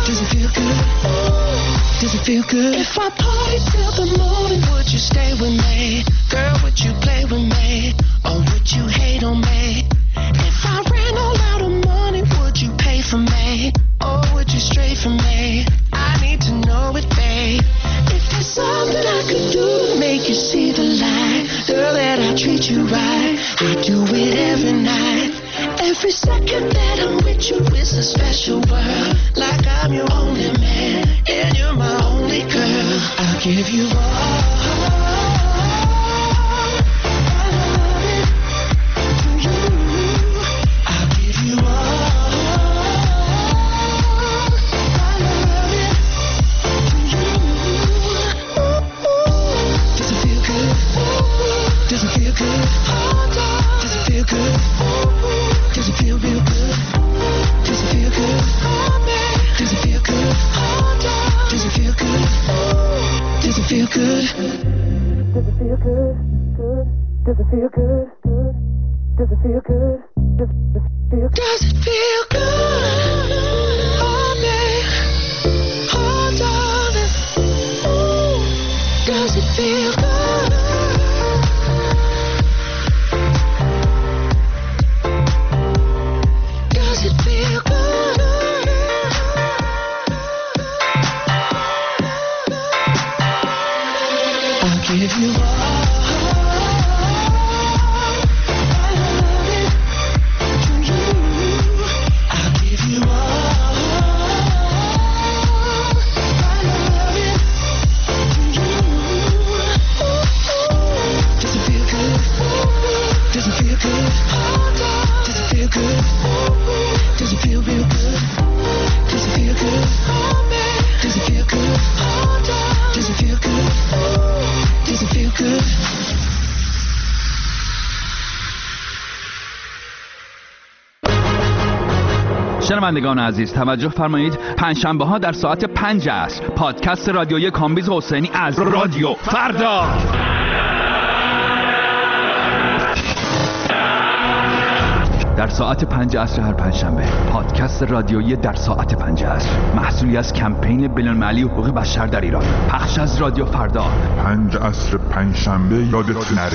Does it feel good? Does it feel good? If I party till the morning, would you stay with me? Girl, would you play with me? Or would you hate on me? If I ran all out of money, would you pay for me? Or would you stray from me? I need to know it, babe. If there's something I could do to make you see the light, girl, that I treat you right, I do it every night. Every second that I'm with you is a special world. Like I'm your only man and you're my only girl. I'll give you all. شنوندگان عزیز توجه فرمایید، پنجشنبه ها در ساعت 5 عصر پادکست رادیویی کامبیز حسینی از رادیو فردا در ساعت 5 عصر هر پنجشنبه. پادکست رادیویی در ساعت 5 عصر محصولی از کمپین بین‌المللی حقوق بشر در ایران. پخش از رادیو فردا 5 عصر پنجشنبه، یادت نره.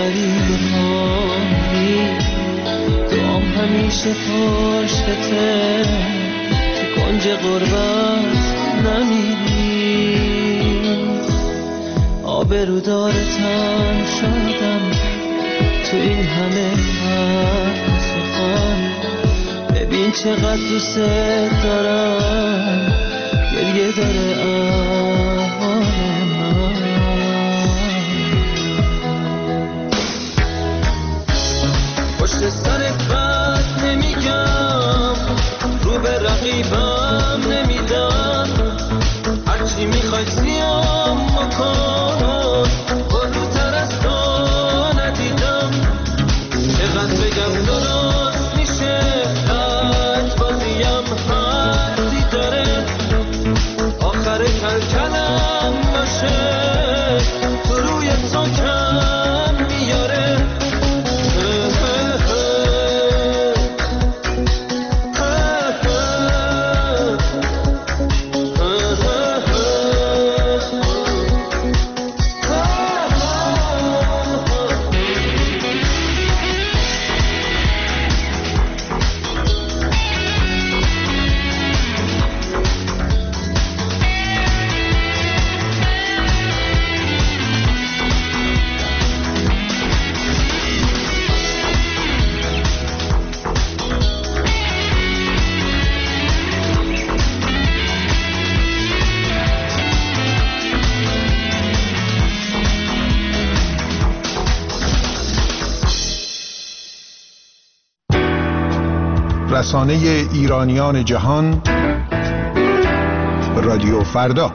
غریب هایی تو هم همیشه پشتته تو کنج غربت نمیری آبرودار تن شدم تو این همه حرف سخن ببین چقدر دوست دارم گریه داره احوال من پشت سرت بد نمیگم رو به رقیبم نمیدم هرچی میخوای سیام مکن بلوتر از تو ندیدم چقدر بگم درست میشه لج بازیم حدی داره آخر کلکلم باشه تو روی تو کم میاره رسانه ایرانیان جهان رادیو فردا.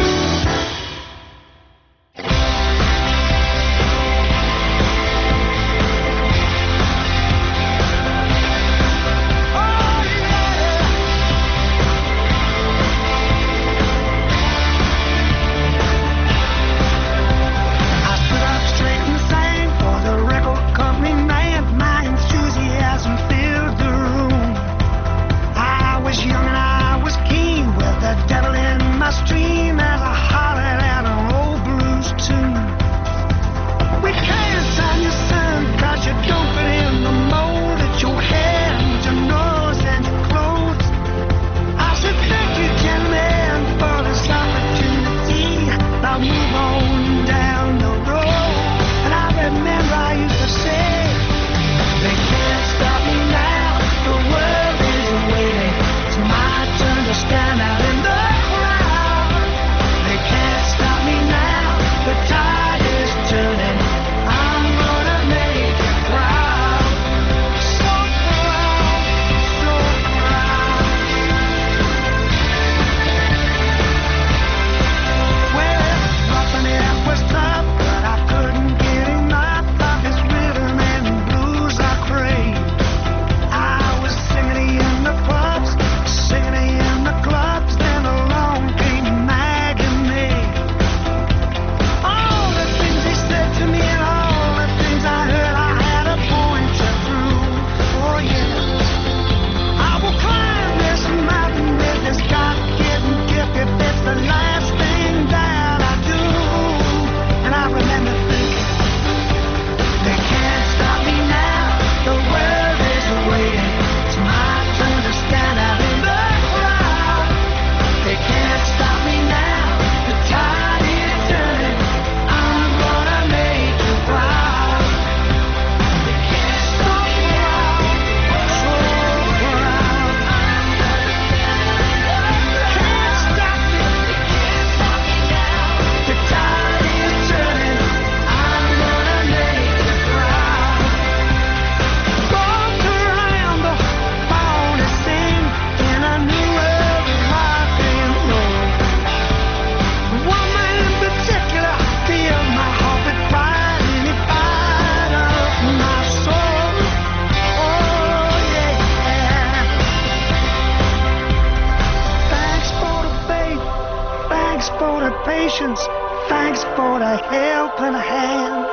Thanks for the helping hand.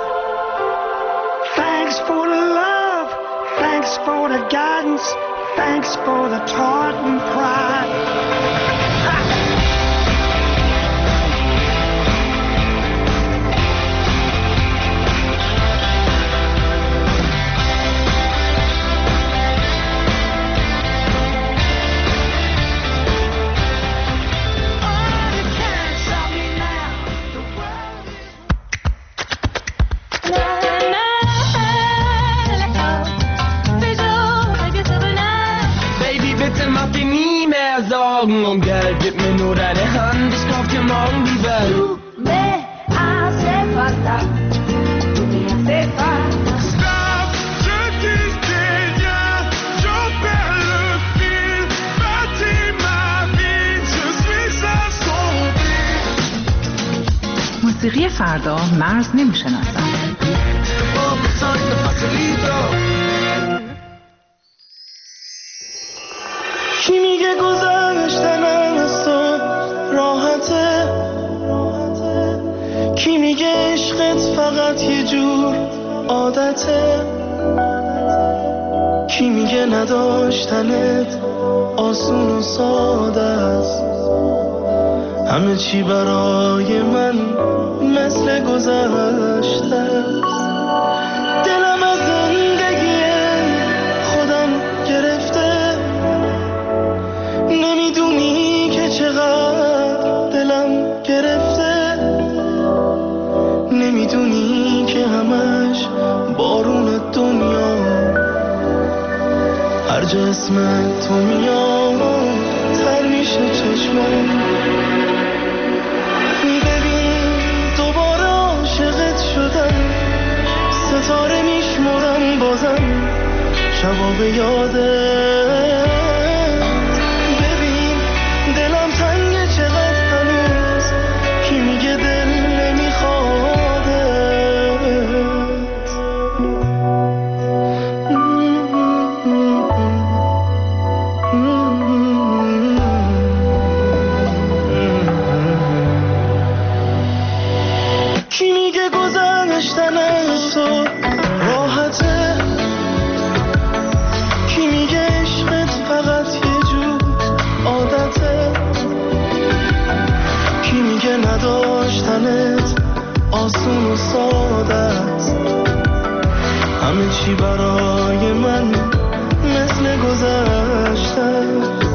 Thanks for the love. Thanks for the guidance. Thanks for the Taunton pride. Augen umgelb, gib mir nur deine Hand, ich kauf dir morgen die Welt. Tu me hace falta, tu me hace falta. Stop, je dis rien, je perds le fil, bâtis ma vie, je suis assombri. موسیقی فردا مرز نمیشناسد. کی میگه گذشتن از تو راحته؟ کی میگه عشقت فقط یه جور عادته؟ کی میگه نداشتنت آسون و ساده است؟ همه چی برای من مثل گذشته است. دلم از زندگی خودم گرفته، نمیدونی که چقدر دلم گرفته، نمیدونی که همش بارون دنیا هر جا اسم تو میاد تر میشه چشمم. دوباره عاشقت شدم، ستاره میشمرم بازم شباب یادت. ببین دلم تنگه چقدر هنوز، کی میگه دل نمیخوادت؟ کی میگه گذشتن از تو راحته؟ کی میگه عشقت فقط یه جور عادته؟ کی میگه نداشتنت آسون و ساده است؟ همه چی برای من مثل گذشته.